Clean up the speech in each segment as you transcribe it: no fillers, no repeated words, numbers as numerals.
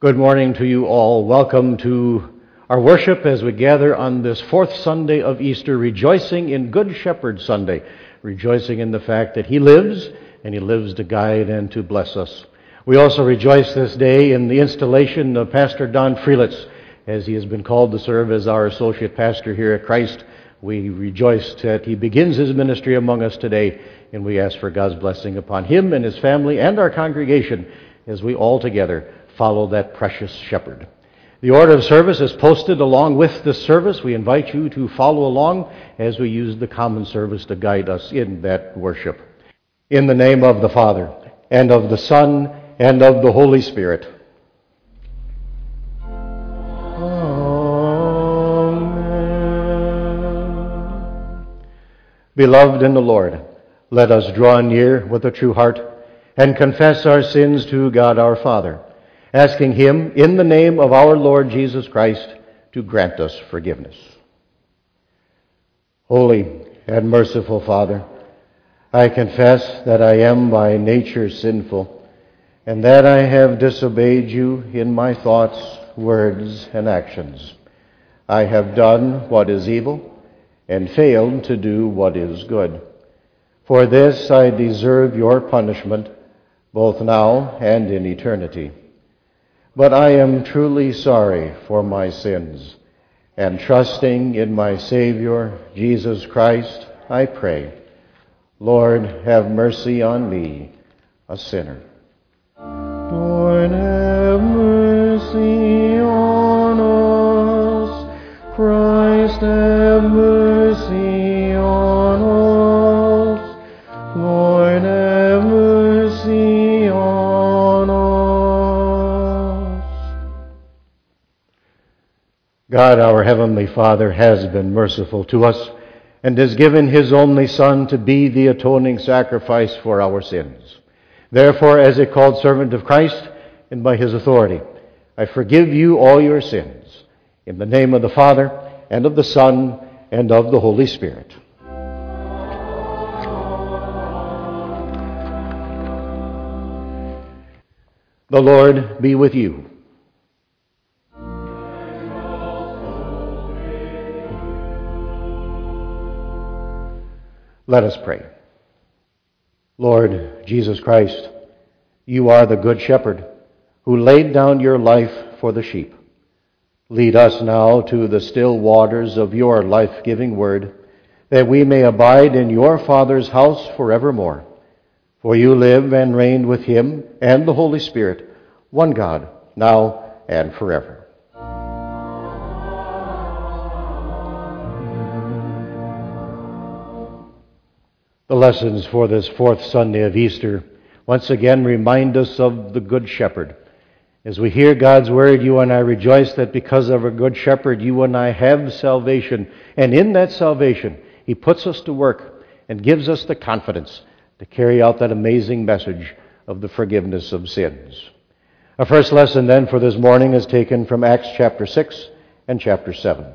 Good morning to you all. Welcome to our worship as we gather on this fourth Sunday of Easter, rejoicing in Good Shepherd Sunday, rejoicing in the fact that He lives, and He lives to guide and to bless us. We also rejoice this day in the installation of Pastor Don Freelitz, as he has been called to serve as our associate pastor here at Christ. We rejoice that he begins his ministry among us today, and we ask for God's blessing upon him and his family and our congregation as we all together follow that precious shepherd. The order of service is posted along with this service. We invite you to follow along as we use the common service to guide us in that worship. In the name of the Father, and of the Son, and of the Holy Spirit. Amen. Beloved in the Lord, let us draw near with a true heart and confess our sins to God our Father, asking Him, in the name of our Lord Jesus Christ, to grant us forgiveness. Holy and merciful Father, I confess that I am by nature sinful, and that I have disobeyed you in my thoughts, words, and actions. I have done what is evil, and failed to do what is good. For this I deserve your punishment, both now and in eternity. But I am truly sorry for my sins, and trusting in my Savior, Jesus Christ, I pray, Lord, have mercy on me, a sinner. Lord, have mercy on us. Christ, have mercy on us. Lord, have mercy on us. God, our Heavenly Father, has been merciful to us and has given His only Son to be the atoning sacrifice for our sins. Therefore, as a called servant of Christ and by His authority, I forgive you all your sins. In the name of the Father, and of the Son, and of the Holy Spirit. The Lord be with you. Let us pray. Lord Jesus Christ, you are the Good Shepherd who laid down your life for the sheep. Lead us now to the still waters of your life-giving word, that we may abide in your Father's house forevermore. For you live and reign with him and the Holy Spirit, one God, now and forever. The lessons for this fourth Sunday of Easter once again remind us of the Good Shepherd. As we hear God's word, you and I rejoice that because of our Good Shepherd, you and I have salvation. And in that salvation, He puts us to work and gives us the confidence to carry out that amazing message of the forgiveness of sins. Our first lesson then for this morning is taken from Acts chapter 6 and chapter 7.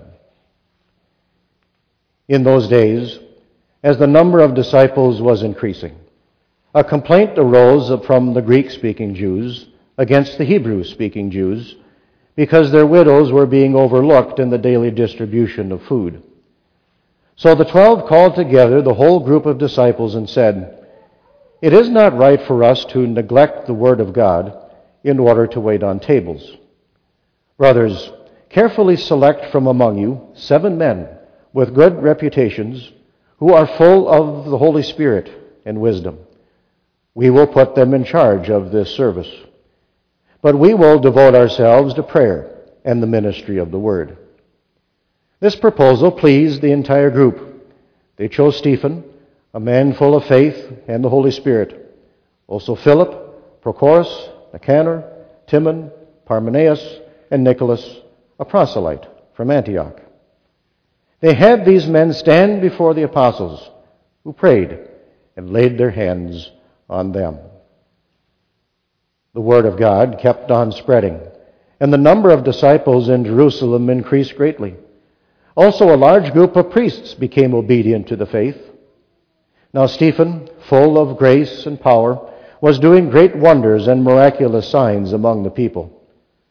In those days, as the number of disciples was increasing, a complaint arose from the Greek-speaking Jews against the Hebrew-speaking Jews because their widows were being overlooked in the daily distribution of food. So the 12 called together the whole group of disciples and said, "It is not right for us to neglect the word of God in order to wait on tables. Brothers, carefully select from among you 7 men with good reputations who are full of the Holy Spirit and wisdom. We will put them in charge of this service. But we will devote ourselves to prayer and the ministry of the word." This proposal pleased the entire group. They chose Stephen, a man full of faith and the Holy Spirit, also Philip, Prochorus, Nicanor, Timon, Parmenas, and Nicholas, a proselyte from Antioch. They had these men stand before the apostles, who prayed and laid their hands on them. The word of God kept on spreading, and the number of disciples in Jerusalem increased greatly. Also a large group of priests became obedient to the faith. Now Stephen, full of grace and power, was doing great wonders and miraculous signs among the people.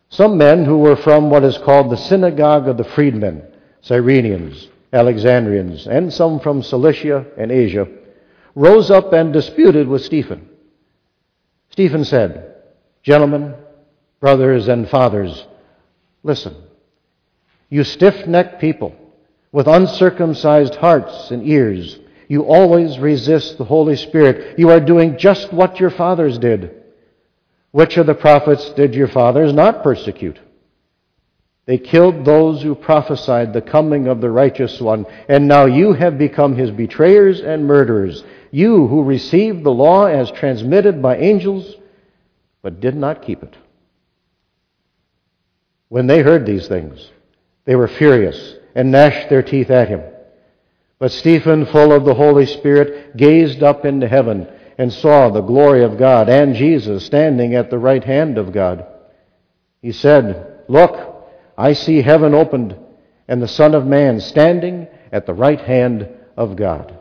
Some men who were from what is called the synagogue of the freedmen, Cyrenians, Alexandrians, and some from Cilicia and Asia, rose up and disputed with Stephen. Stephen said, "Gentlemen, brothers and fathers, listen. You stiff-necked people with uncircumcised hearts and ears, you always resist the Holy Spirit. You are doing just what your fathers did. Which of the prophets did your fathers not persecute? They killed those who prophesied the coming of the righteous one, and now you have become his betrayers and murderers. You who received the law as transmitted by angels, but did not keep it." When they heard these things, they were furious and gnashed their teeth at him. But Stephen, full of the Holy Spirit, gazed up into heaven and saw the glory of God and Jesus standing at the right hand of God. He said, "Look, I see heaven opened and the Son of Man standing at the right hand of God."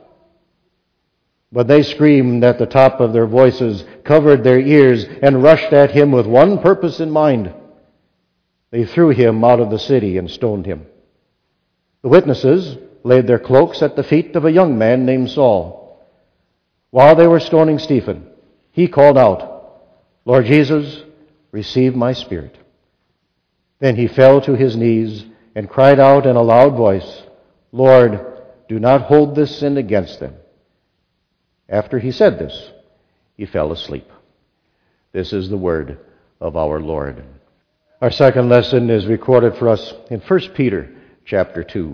But they screamed at the top of their voices, covered their ears, and rushed at him with one purpose in mind. They threw him out of the city and stoned him. The witnesses laid their cloaks at the feet of a young man named Saul. While they were stoning Stephen, he called out, "Lord Jesus, receive my spirit." Then he fell to his knees and cried out in a loud voice, "Lord, do not hold this sin against them." After he said this, he fell asleep. This is the word of our Lord. Our second lesson is recorded for us in 1 Peter chapter 2.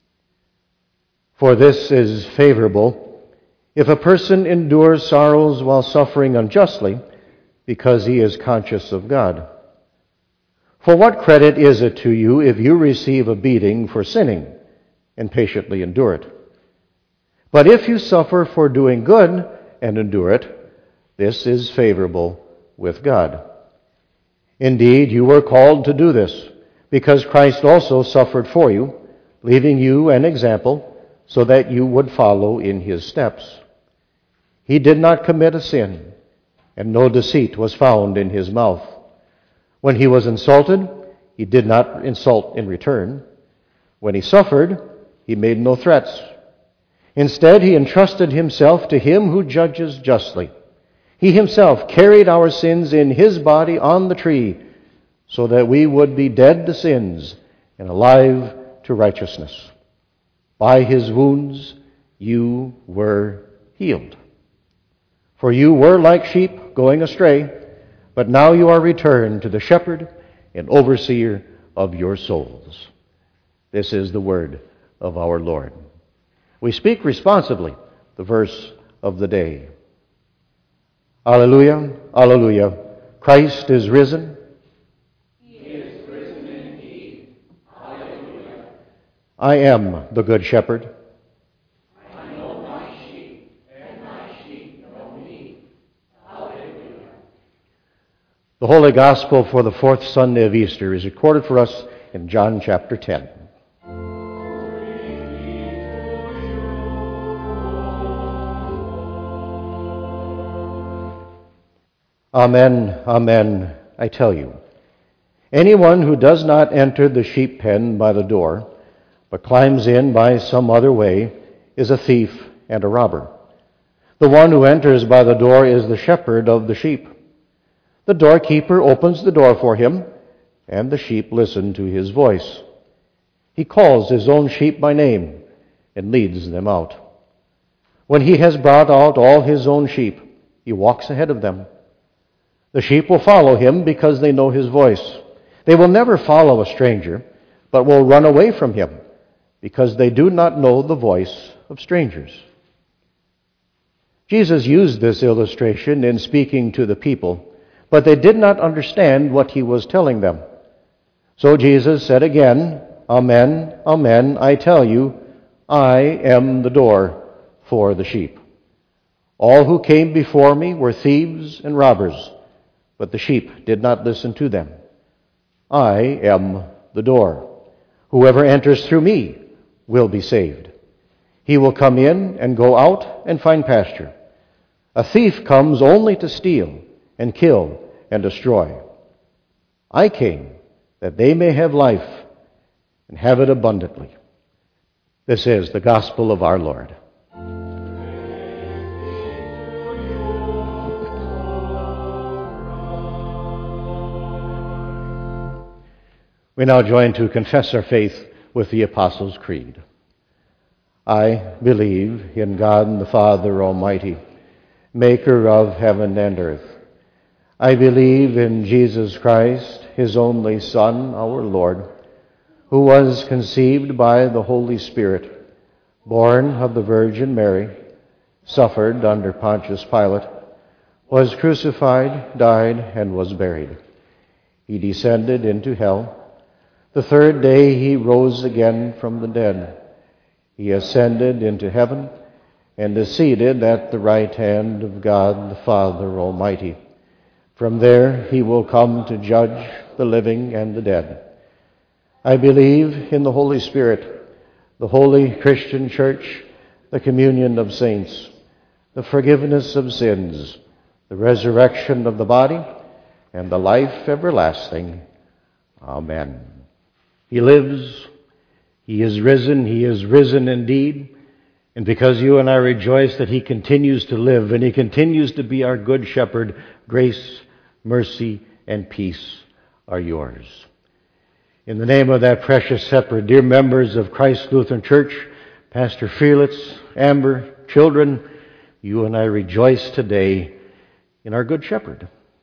"For this is favorable if a person endures sorrows while suffering unjustly, because he is conscious of God. For what credit is it to you if you receive a beating for sinning and patiently endure it? But if you suffer for doing good and endure it, this is favorable with God. Indeed, you were called to do this, because Christ also suffered for you, leaving you an example so that you would follow in his steps. He did not commit a sin, and no deceit was found in his mouth. When he was insulted, he did not insult in return. When he suffered, he made no threats. Instead, he entrusted himself to him who judges justly. He himself carried our sins in his body on the tree, so that we would be dead to sins and alive to righteousness. By his wounds you were healed. For you were like sheep going astray, but now you are returned to the shepherd and overseer of your souls." This is the word of our Lord. We speak responsibly the verse of the day. Alleluia, alleluia. Christ is risen. He is risen indeed. Alleluia. I am the good shepherd. I know my sheep, and my sheep know me. Alleluia. The Holy Gospel for the fourth Sunday of Easter is recorded for us in John chapter 10. Amen, amen, I tell you. Anyone who does not enter the sheep pen by the door, but climbs in by some other way, is a thief and a robber. The one who enters by the door is the shepherd of the sheep. The doorkeeper opens the door for him, and the sheep listen to his voice. He calls his own sheep by name and leads them out. When he has brought out all his own sheep, he walks ahead of them. The sheep will follow him because they know his voice. They will never follow a stranger, but will run away from him because they do not know the voice of strangers. Jesus used this illustration in speaking to the people, but they did not understand what he was telling them. So Jesus said again, "Amen, amen, I tell you, I am the door for the sheep. All who came before me were thieves and robbers, but the sheep did not listen to them. I am the door. Whoever enters through me will be saved. He will come in and go out and find pasture. A thief comes only to steal and kill and destroy. I came that they may have life and have it abundantly. This is the gospel of our Lord. We now join to confess our faith with the Apostles' Creed. I believe in God the Father Almighty, maker of heaven and earth. I believe in Jesus Christ, his only Son, our Lord, who was conceived by the Holy Spirit, born of the Virgin Mary, suffered under Pontius Pilate, was crucified, died, and was buried. He descended into hell. The third day he rose again from the dead. He ascended into heaven and is seated at the right hand of God the Father Almighty. From there he will come to judge the living and the dead. I believe in the Holy Spirit, the holy Christian church, the communion of saints, the forgiveness of sins, the resurrection of the body, and the life everlasting. Amen. He lives. He is risen indeed. And because you and I rejoice that he continues to live and he continues to be our good shepherd, grace, mercy, and peace are yours. In the name of that precious shepherd, dear members of Christ Lutheran Church, Pastor Felix, Amber, children, you and I rejoice today in our good shepherd.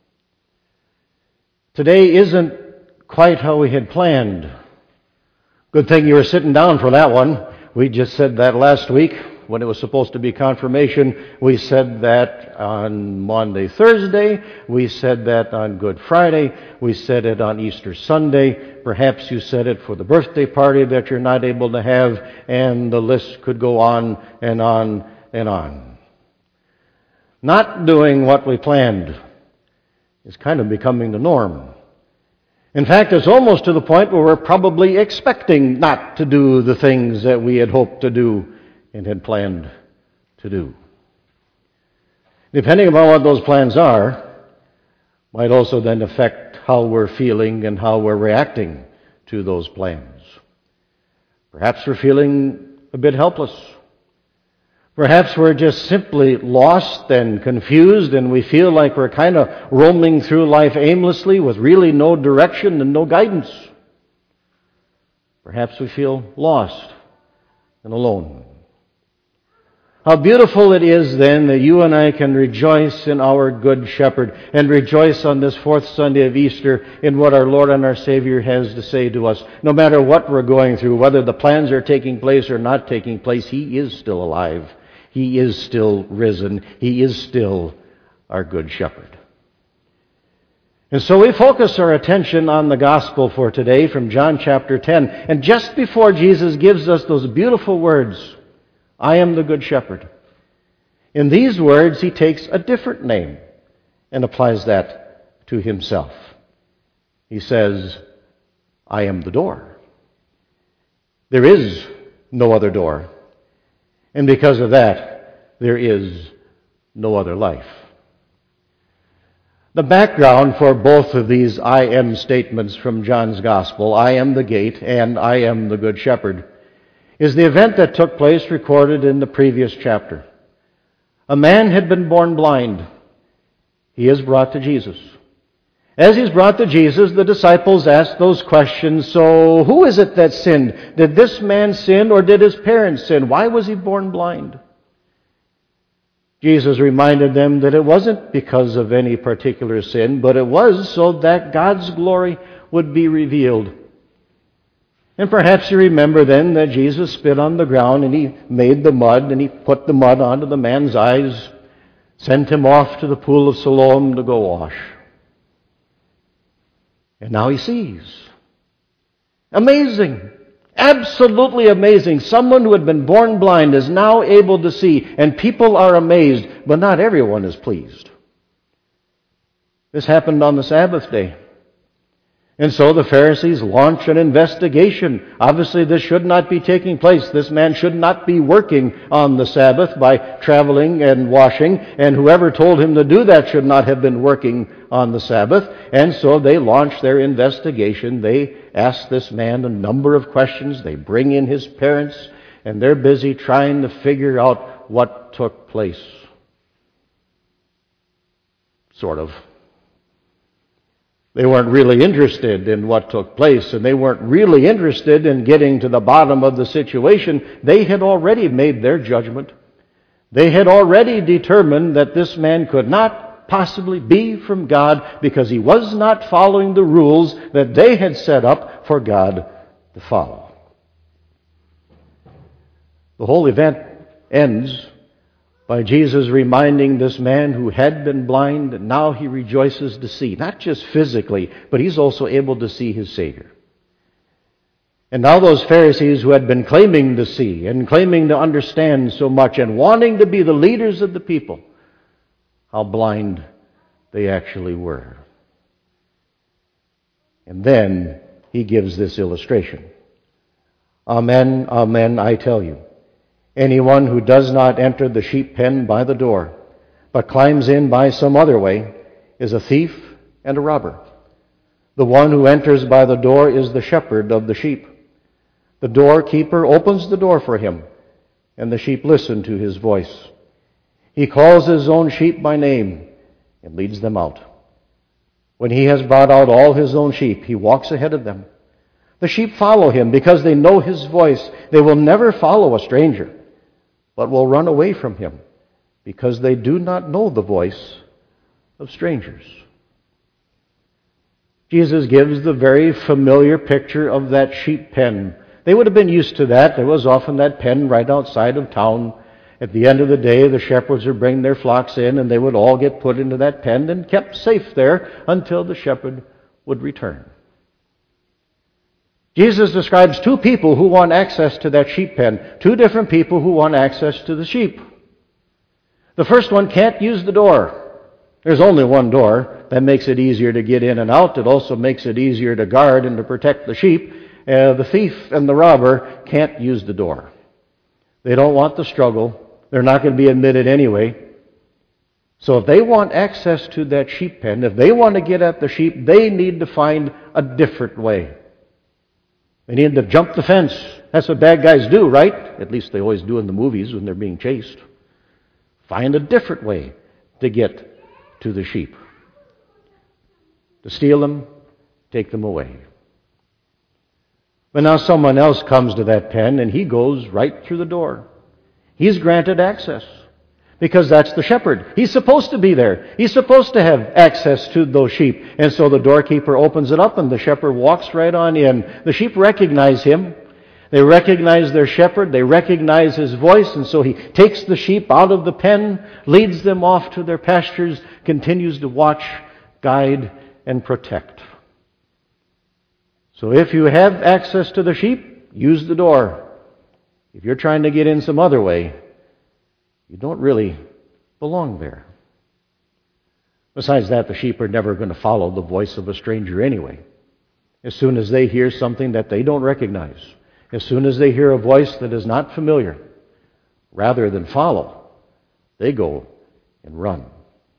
Today isn't quite how we had planned. Good thing you were sitting down for that one. We just said that last week when it was supposed to be confirmation. We said that on Monday, Thursday. We said that on Good Friday. We said it on Easter Sunday. Perhaps you said it for the birthday party that you're not able to have, and the list could go on and on and on. Not doing what we planned is kind of becoming the norm. In fact, it's almost to the point where we're probably expecting not to do the things that we had hoped to do and had planned to do. Depending upon what those plans are, might also then affect how we're feeling and how we're reacting to those plans. Perhaps we're feeling a bit helpless. Perhaps we're just simply lost and confused, and we feel like we're kind of roaming through life aimlessly with really no direction and no guidance. Perhaps we feel lost and alone. How beautiful it is then that you and I can rejoice in our Good Shepherd and rejoice on this fourth Sunday of Easter in what our Lord and our Savior has to say to us. No matter what we're going through, whether the plans are taking place or not taking place, He is still alive. He is still risen. He is still our Good Shepherd. And so we focus our attention on the gospel for today from John chapter 10. And just before Jesus gives us those beautiful words, I am the Good Shepherd, in these words he takes a different name and applies that to himself. He says, I am the door. There is no other door. And because of that, there is no other life. The background for both of these I am statements from John's Gospel, I am the gate and I am the Good Shepherd, is the event that took place recorded in the previous chapter. A man had been born blind. He is brought to Jesus. As he's brought to Jesus, the disciples ask those questions, so who is it that sinned? Did this man sin or did his parents sin? Why was he born blind? Jesus reminded them that it wasn't because of any particular sin, but it was so that God's glory would be revealed. And perhaps you remember then that Jesus spit on the ground and he made the mud and he put the mud onto the man's eyes, sent him off to the pool of Siloam to go wash. And now he sees. Amazing. Absolutely amazing. Someone who had been born blind is now able to see, and people are amazed, but not everyone is pleased. This happened on the Sabbath day. And so the Pharisees launch an investigation. Obviously, this should not be taking place. This man should not be working on the Sabbath by traveling and washing, and whoever told him to do that should not have been working on the Sabbath. And so they launch their investigation. They ask this man a number of questions. They bring in his parents, and they're busy trying to figure out what took place. Sort of. They weren't really interested in what took place, and they weren't really interested in getting to the bottom of the situation. They had already made their judgment. They had already determined that this man could not possibly be from God because he was not following the rules that they had set up for God to follow. The whole event ends by Jesus reminding this man who had been blind that now he rejoices to see, not just physically, but he's also able to see his Savior. And now those Pharisees who had been claiming to see and claiming to understand so much and wanting to be the leaders of the people, how blind they actually were. And then he gives this illustration. Amen, amen, I tell you. Anyone who does not enter the sheep pen by the door, but climbs in by some other way, is a thief and a robber. The one who enters by the door is the shepherd of the sheep. The doorkeeper opens the door for him, and the sheep listen to his voice. He calls his own sheep by name and leads them out. When he has brought out all his own sheep, he walks ahead of them. The sheep follow him because they know his voice. They will never follow a stranger, but will run away from him because they do not know the voice of strangers. Jesus gives the very familiar picture of that sheep pen. They would have been used to that. There was often that pen right outside of town. At the end of the day, the shepherds would bring their flocks in, and they would all get put into that pen and kept safe there until the shepherd would return. Jesus describes two people who want access to that sheep pen, two different people who want access to the sheep. The first one can't use the door. There's only one door. That makes it easier to get in and out. It also makes it easier to guard and to protect the sheep. The thief and the robber can't use the door. They don't want the struggle. They're not going to be admitted anyway. So if they want access to that sheep pen, if they want to get at the sheep, they need to find a different way. They need to jump the fence. That's what bad guys do, right? At least they always do in the movies when they're being chased. Find a different way to get to the sheep. To steal them, take them away. But now someone else comes to that pen and he goes right through the door. He's granted access because that's the shepherd. He's supposed to be there. He's supposed to have access to those sheep. And so the doorkeeper opens it up and the shepherd walks right on in. The sheep recognize him. They recognize their shepherd. They recognize his voice. And so he takes the sheep out of the pen, leads them off to their pastures, continues to watch, guide, and protect. So if you have access to the sheep, use the door. If you're trying to get in some other way, you don't really belong there. Besides that, the sheep are never going to follow the voice of a stranger anyway. As soon as they hear something that they don't recognize, as soon as they hear a voice that is not familiar, rather than follow, they go and run.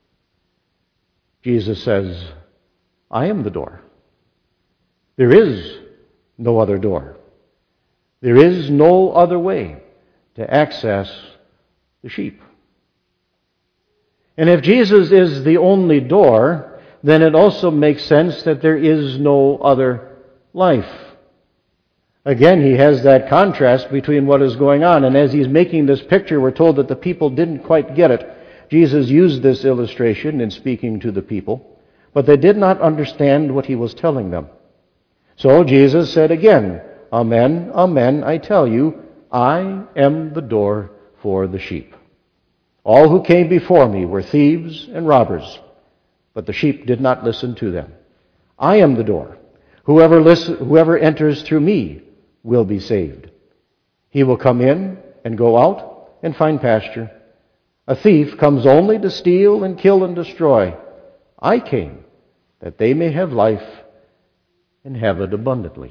Jesus says, I am the door. There is no other door. There is no other way to access the sheep. And if Jesus is the only door, then it also makes sense that there is no other life. Again, he has that contrast between what is going on. And as he's making this picture, we're told that the people didn't quite get it. Jesus used this illustration in speaking to the people, but they did not understand what he was telling them. So Jesus said again, Amen, amen, I tell you, I am the door for the sheep. All who came before me were thieves and robbers, but the sheep did not listen to them. I am the door. Whoever enters through me will be saved. He will come in and go out and find pasture. A thief comes only to steal and kill and destroy. I came that they may have life and have it abundantly.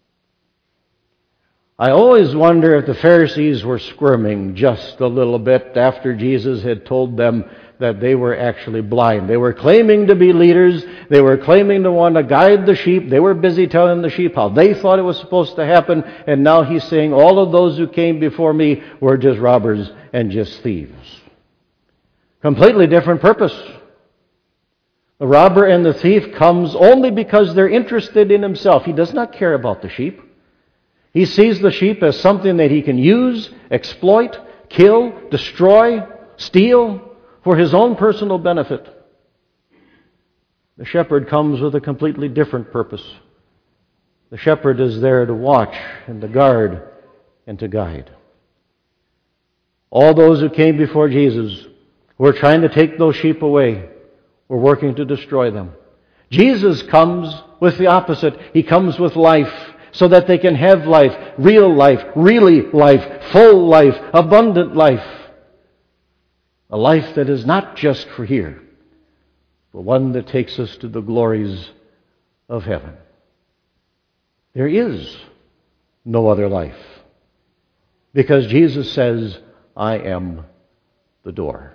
I always wonder if the Pharisees were squirming just a little bit after Jesus had told them that they were actually blind. They were claiming to be leaders. They were claiming to want to guide the sheep. They were busy telling the sheep how they thought it was supposed to happen. And now he's saying all of those who came before me were just robbers and just thieves. Completely different purpose. The robber and the thief comes only because they're interested in himself. He does not care about the sheep. He sees the sheep as something that he can use, exploit, kill, destroy, steal for his own personal benefit. The shepherd comes with a completely different purpose. The shepherd is there to watch and to guard and to guide. All those who came before Jesus were trying to take those sheep away, were working to destroy them. Jesus comes with the opposite. He comes with life, so that they can have life, really life, full life, abundant life. A life that is not just for here, but one that takes us to the glories of heaven. There is no other life, because Jesus says, I am the door.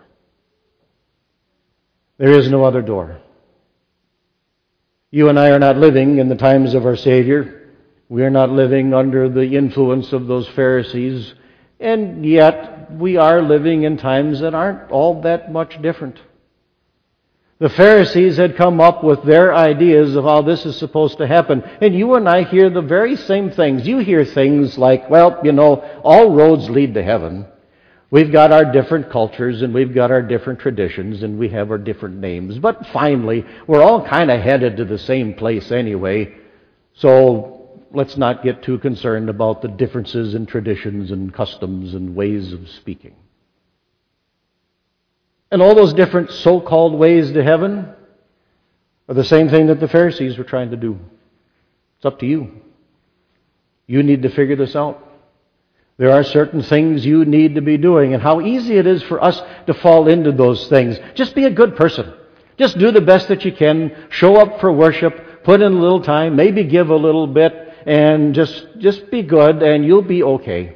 There is no other door. You and I are not living in the times of our Savior. We are not living under the influence of those Pharisees, and yet we are living in times that aren't all that much different. The Pharisees had come up with their ideas of how this is supposed to happen, and you and I hear the very same things. You hear things like, well, all roads lead to heaven. We've got our different cultures, and we've got our different traditions, and we have our different names, but finally, we're all kind of headed to the same place anyway, so let's not get too concerned about the differences in traditions and customs and ways of speaking. And all those different so-called ways to heaven are the same thing that the Pharisees were trying to do. It's up to you. You need to figure this out. There are certain things you need to be doing, and how easy it is for us to fall into those things. Just be a good person. Just do the best that you can. Show up for worship. Put in a little time. Maybe give a little bit. And just be good, and you'll be okay.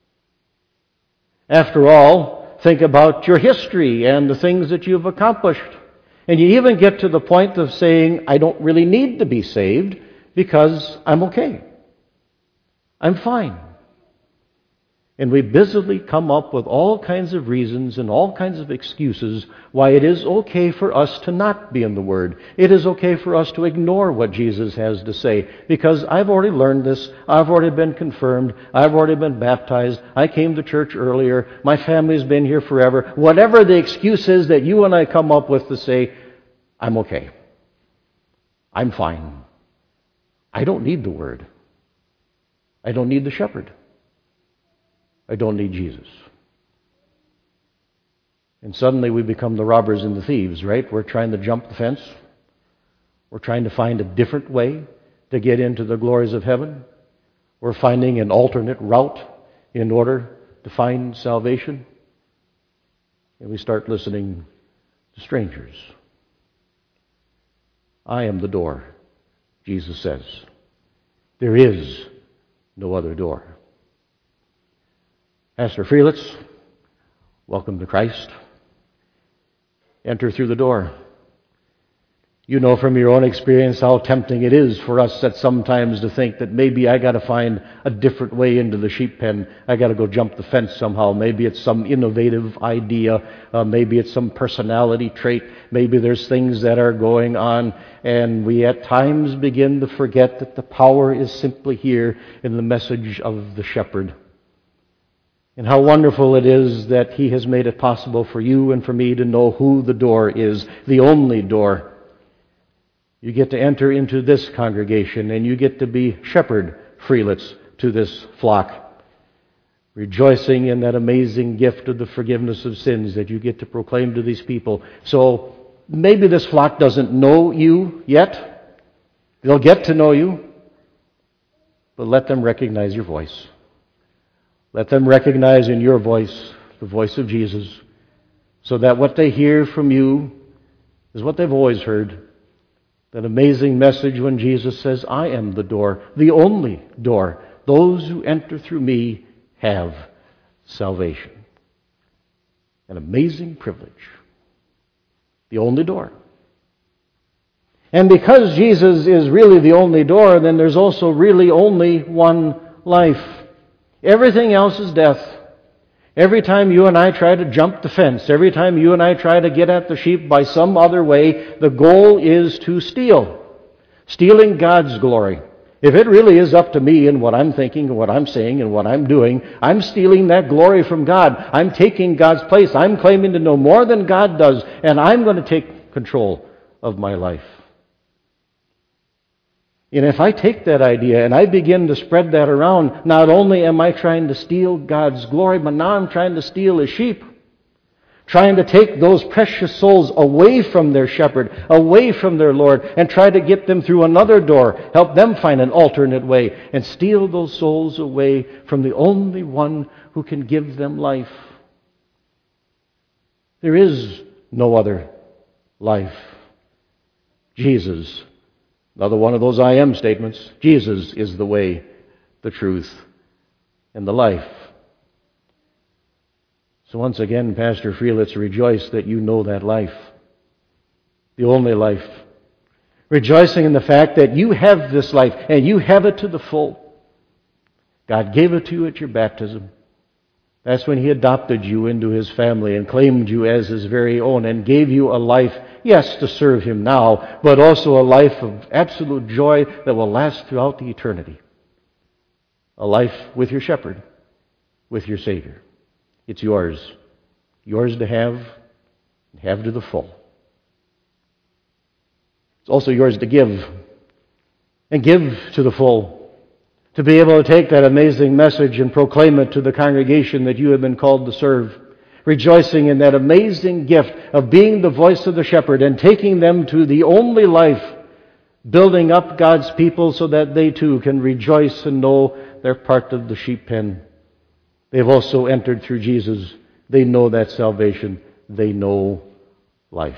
After all, think about your history and the things that you've accomplished. And you even get to the point of saying, I don't really need to be saved because I'm okay. I'm fine. And we busily come up with all kinds of reasons and all kinds of excuses why it is okay for us to not be in the Word. It is okay for us to ignore what Jesus has to say. Because I've already learned this. I've already been confirmed. I've already been baptized. I came to church earlier. My family's been here forever. Whatever the excuse is that you and I come up with to say, I'm okay. I'm fine. I don't need the Word. I don't need the shepherd. I don't need Jesus. And suddenly we become the robbers and the thieves, right? We're trying to jump the fence. We're trying to find a different way to get into the glories of heaven. We're finding an alternate route in order to find salvation. And we start listening to strangers. I am the door, Jesus says. There is no other door. Pastor Frelitz, welcome to Christ. Enter through the door. You know from your own experience how tempting it is for us at sometimes to think that maybe I got to find a different way into the sheep pen. I got to go jump the fence somehow. Maybe it's some innovative idea. Maybe it's some personality trait. Maybe there's things that are going on, and we at times begin to forget that the power is simply here in the message of the shepherd. And how wonderful it is that He has made it possible for you and for me to know who the door is, the only door. You get to enter into this congregation, and you get to be shepherd Frelitz to this flock, rejoicing in that amazing gift of the forgiveness of sins that you get to proclaim to these people. So maybe this flock doesn't know you yet. They'll get to know you, but let them recognize your voice. Let them recognize in your voice the voice of Jesus, so that what they hear from you is what they've always heard. That amazing message when Jesus says, I am the door, the only door. Those who enter through me have salvation. An amazing privilege. The only door. And because Jesus is really the only door, then there's also really only one life. Everything else is death. Every time you and I try to jump the fence, every time you and I try to get at the sheep by some other way, the goal is to steal. Stealing God's glory. If it really is up to me and what I'm thinking and what I'm saying and what I'm doing, I'm stealing that glory from God. I'm taking God's place. I'm claiming to know more than God does, and I'm going to take control of my life. And if I take that idea and I begin to spread that around, not only am I trying to steal God's glory, but now I'm trying to steal His sheep. Trying to take those precious souls away from their shepherd, away from their Lord, and try to get them through another door, help them find an alternate way, and steal those souls away from the only one who can give them life. There is no other life. Jesus. Another one of those I am statements. Jesus is the way, the truth, and the life. So once again, Pastor Freelitz, rejoice that you know that life. The only life. Rejoicing in the fact that you have this life, and you have it to the full. God gave it to you at your baptism. That's when He adopted you into His family and claimed you as His very own and gave you a life, yes, to serve Him now, but also a life of absolute joy that will last throughout the eternity. A life with your shepherd, with your Savior. It's yours. Yours to have, and have to the full. It's also yours to give, and give to the full. To be able to take that amazing message and proclaim it to the congregation that you have been called to serve. Rejoicing in that amazing gift of being the voice of the shepherd and taking them to the only life, building up God's people so that they too can rejoice and know they're part of the sheep pen. They've also entered through Jesus. They know that salvation. They know life.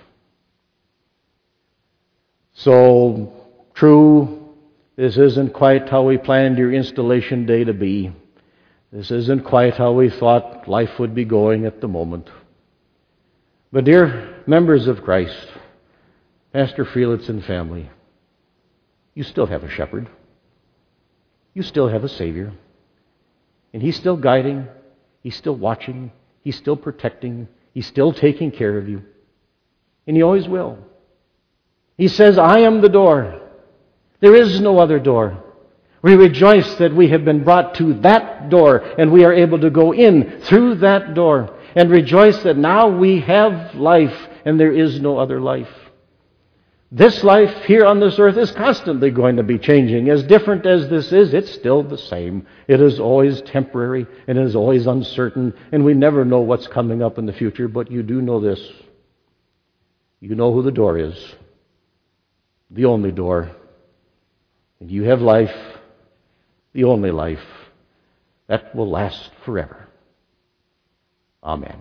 So, true, this isn't quite how we planned your installation day to be. This isn't quite how we thought life would be going at the moment. But dear members of Christ, Pastor Freelitz and family, you still have a shepherd. You still have a Savior. And He's still guiding, He's still watching, He's still protecting, He's still taking care of you. And He always will. He says, I am the door. There is no other door. We rejoice that we have been brought to that door and we are able to go in through that door and rejoice that now we have life and there is no other life. This life here on this earth is constantly going to be changing. As different as this is, it's still the same. It is always temporary and it is always uncertain, and we never know what's coming up in the future, but you do know this. You know who the door is. The only door. And you have life, the only life, that will last forever. Amen.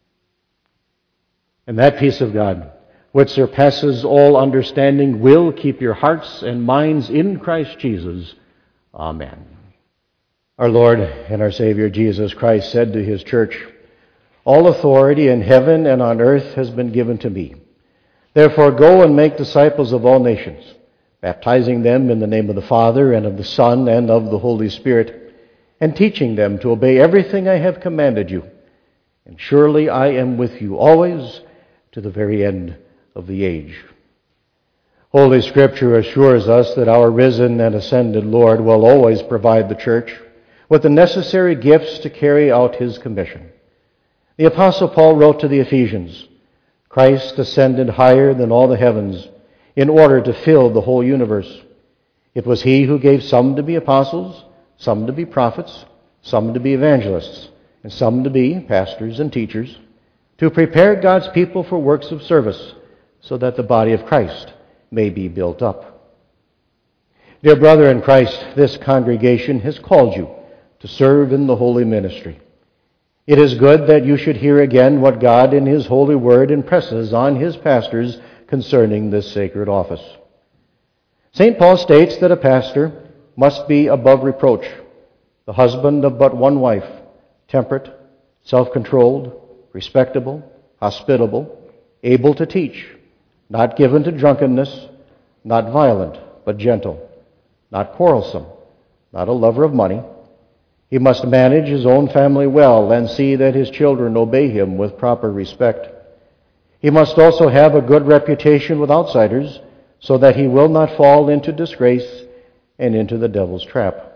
And that peace of God, which surpasses all understanding, will keep your hearts and minds in Christ Jesus. Amen. Our Lord and our Savior Jesus Christ said to His church, all authority in heaven and on earth has been given to me. Therefore go and make disciples of all nations, baptizing them in the name of the Father and of the Son and of the Holy Spirit, and teaching them to obey everything I have commanded you. And surely I am with you always to the very end of the age. Holy Scripture assures us that our risen and ascended Lord will always provide the church with the necessary gifts to carry out His commission. The Apostle Paul wrote to the Ephesians, Christ ascended higher than all the heavens in order to fill the whole universe. It was He who gave some to be apostles, some to be prophets, some to be evangelists, and some to be pastors and teachers, to prepare God's people for works of service, so that the body of Christ may be built up. Dear brother in Christ, this congregation has called you to serve in the holy ministry. It is good that you should hear again what God in His holy word impresses on His pastors concerning this sacred office. St. Paul states that a pastor must be above reproach, the husband of but one wife, temperate, self-controlled, respectable, hospitable, able to teach, not given to drunkenness, not violent, but gentle, not quarrelsome, not a lover of money. He must manage his own family well and see that his children obey him with proper respect. He must also have a good reputation with outsiders so that he will not fall into disgrace and into the devil's trap.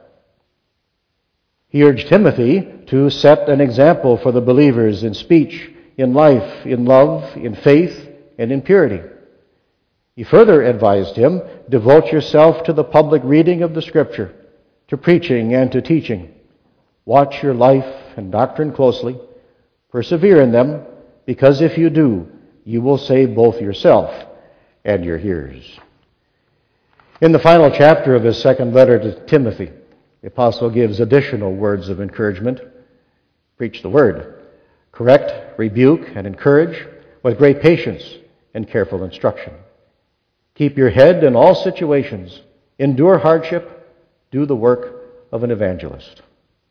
He urged Timothy to set an example for the believers in speech, in life, in love, in faith, and in purity. He further advised him, devote yourself to the public reading of the Scripture, to preaching and to teaching. Watch your life and doctrine closely. Persevere in them, because if you do, you will save both yourself and your hearers. In the final chapter of his second letter to Timothy, the apostle gives additional words of encouragement. Preach the word. Correct, rebuke, and encourage with great patience and careful instruction. Keep your head in all situations. Endure hardship. Do the work of an evangelist.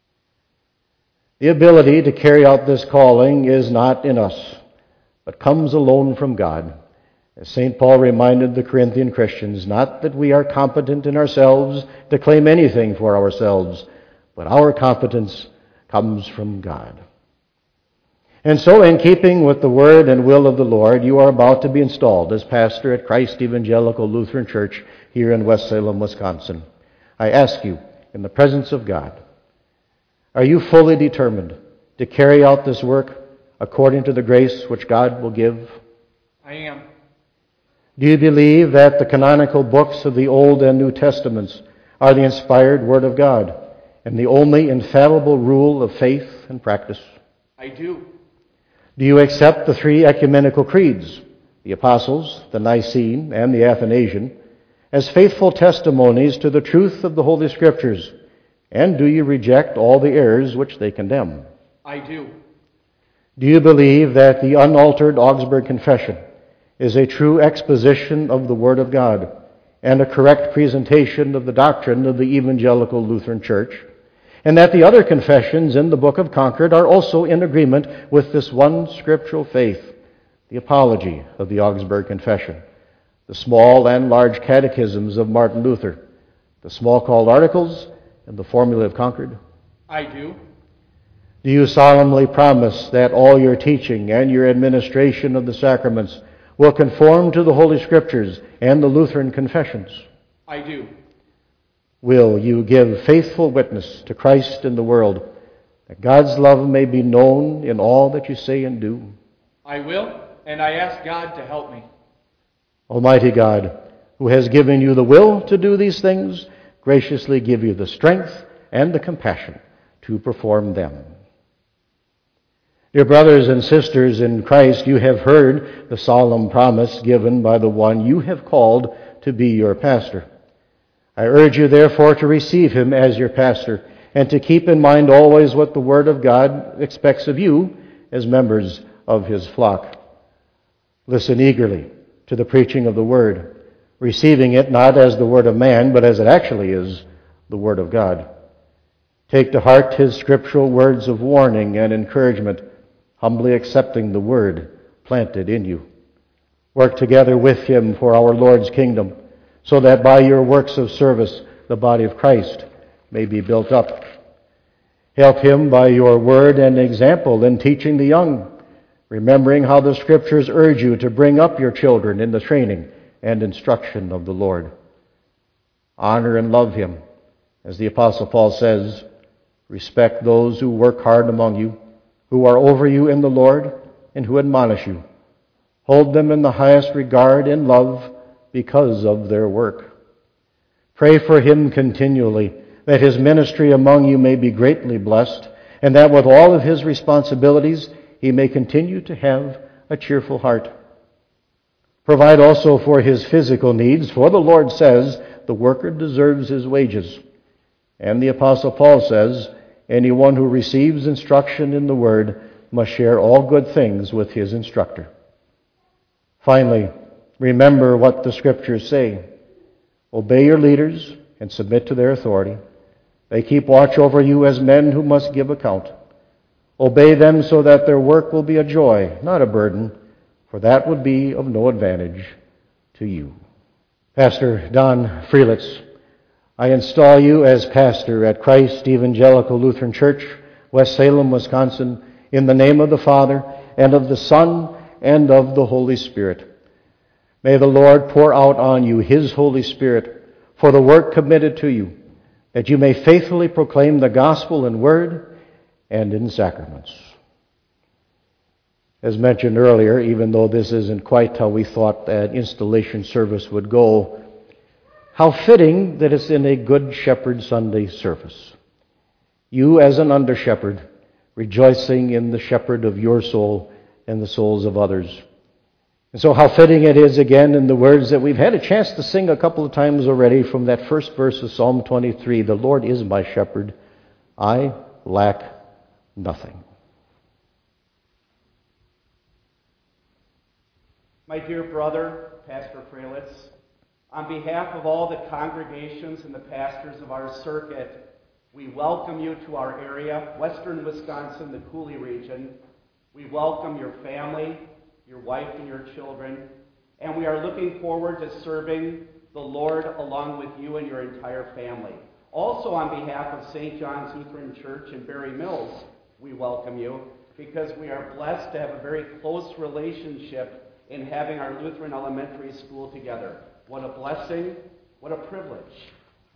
The ability to carry out this calling is not in us, but comes alone from God. As St. Paul reminded the Corinthian Christians, not that we are competent in ourselves to claim anything for ourselves, but our competence comes from God. And so, in keeping with the word and will of the Lord, you are about to be installed as pastor at Christ Evangelical Lutheran Church here in West Salem, Wisconsin. I ask you, in the presence of God, are you fully determined to carry out this work according to the grace which God will give? I am. Do you believe that the canonical books of the Old and New Testaments are the inspired Word of God and the only infallible rule of faith and practice? I do. Do you accept the three ecumenical creeds, the Apostles', the Nicene, and the Athanasian, as faithful testimonies to the truth of the Holy Scriptures? And do you reject all the errors which they condemn? I do. Do you believe that the unaltered Augsburg Confession is a true exposition of the Word of God and a correct presentation of the doctrine of the Evangelical Lutheran Church, and that the other confessions in the Book of Concord are also in agreement with this one scriptural faith, the Apology of the Augsburg Confession, the small and large catechisms of Martin Luther, the small called articles, and the Formula of Concord? I do. Do you solemnly promise that all your teaching and your administration of the sacraments will conform to the Holy Scriptures and the Lutheran confessions? I do. Will you give faithful witness to Christ in the world, that God's love may be known in all that you say and do? I will, and I ask God to help me. Almighty God, who has given you the will to do these things, graciously give you the strength and the compassion to perform them. Dear brothers and sisters in Christ, you have heard the solemn promise given by the one you have called to be your pastor. I urge you, therefore, to receive him as your pastor and to keep in mind always what the Word of God expects of you as members of his flock. Listen eagerly to the preaching of the Word, receiving it not as the word of man, but as it actually is, the Word of God. Take to heart his scriptural words of warning and encouragement, humbly accepting the word planted in you. Work together with him for our Lord's kingdom, so that by your works of service the body of Christ may be built up. Help him by your word and example in teaching the young, remembering how the Scriptures urge you to bring up your children in the training and instruction of the Lord. Honor and love him. As the Apostle Paul says, respect those who work hard among you, who are over you in the Lord, and who admonish you. Hold them in the highest regard and love because of their work. Pray for him continually, that his ministry among you may be greatly blessed, and that with all of his responsibilities he may continue to have a cheerful heart. Provide also for his physical needs, for the Lord says, the worker deserves his wages. And the Apostle Paul says, anyone who receives instruction in the Word must share all good things with his instructor. Finally, remember what the Scriptures say. Obey your leaders and submit to their authority. They keep watch over you as men who must give account. Obey them so that their work will be a joy, not a burden, for that would be of no advantage to you. Pastor Don Freelitz, I install you as pastor at Christ Evangelical Lutheran Church, West Salem, Wisconsin, in the name of the Father, and of the Son, and of the Holy Spirit. May the Lord pour out on you His Holy Spirit for the work committed to you, that you may faithfully proclaim the gospel in word and in sacraments. As mentioned earlier, even though this isn't quite how we thought that installation service would go, how fitting that it's in a Good Shepherd Sunday service. You as an under-shepherd, rejoicing in the shepherd of your soul and the souls of others. And so how fitting it is again in the words that we've had a chance to sing a couple of times already from that first verse of Psalm 23, "The Lord is my shepherd, I lack nothing." My dear brother, Pastor Freelitz, on behalf of all the congregations and the pastors of our circuit, we welcome you to our area, western Wisconsin, the Cooley region. We welcome your family, your wife and your children, and we are looking forward to serving the Lord along with you and your entire family. Also on behalf of St. John's Lutheran Church in Berry Mills, we welcome you because we are blessed to have a very close relationship in having our Lutheran elementary school together. What a blessing, what a privilege.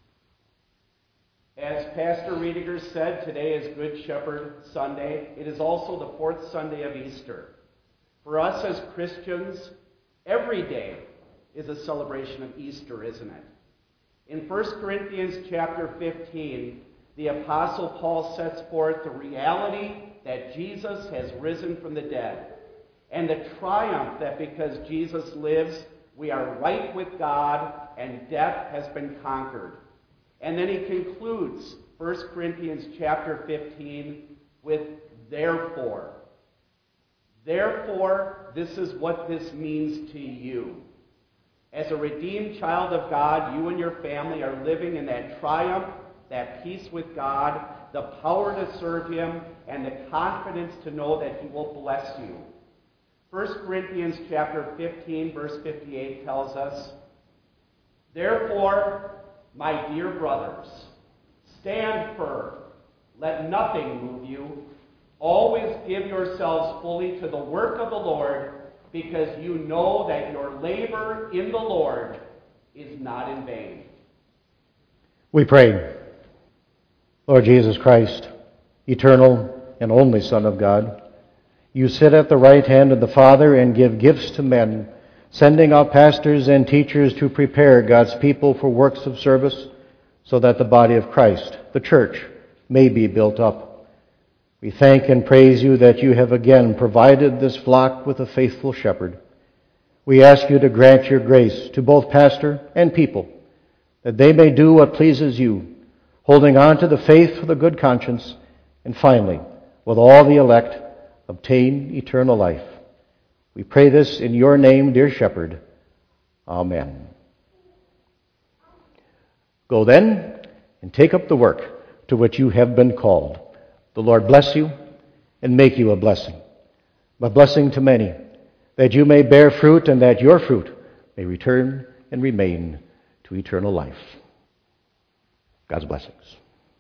As Pastor Riediger said, today is Good Shepherd Sunday. It is also the fourth Sunday of Easter. For us as Christians, every day is a celebration of Easter, isn't it? In 1 Corinthians chapter 15, the Apostle Paul sets forth the reality that Jesus has risen from the dead, and the triumph that because Jesus lives, we are right with God and death has been conquered. And then he concludes 1 Corinthians chapter 15 with therefore. Therefore, this is what this means to you. As a redeemed child of God, you and your family are living in that triumph, that peace with God, the power to serve Him, and the confidence to know that He will bless you. 1 Corinthians chapter 15, verse 58 tells us, "Therefore, my dear brothers, stand firm. Let nothing move you. Always give yourselves fully to the work of the Lord, because you know that your labor in the Lord is not in vain." We pray. Lord Jesus Christ, eternal and only Son of God, you sit at the right hand of the Father and give gifts to men, sending out pastors and teachers to prepare God's people for works of service so that the body of Christ, the church, may be built up. We thank and praise you that you have again provided this flock with a faithful shepherd. We ask you to grant your grace to both pastor and people, that they may do what pleases you, holding on to the faith with a good conscience, and finally, with all the elect, obtain eternal life. We pray this in your name, dear Shepherd. Amen. Go then and take up the work to which you have been called. The Lord bless you and make you a blessing to many, that you may bear fruit and that your fruit may return and remain to eternal life. God's blessings.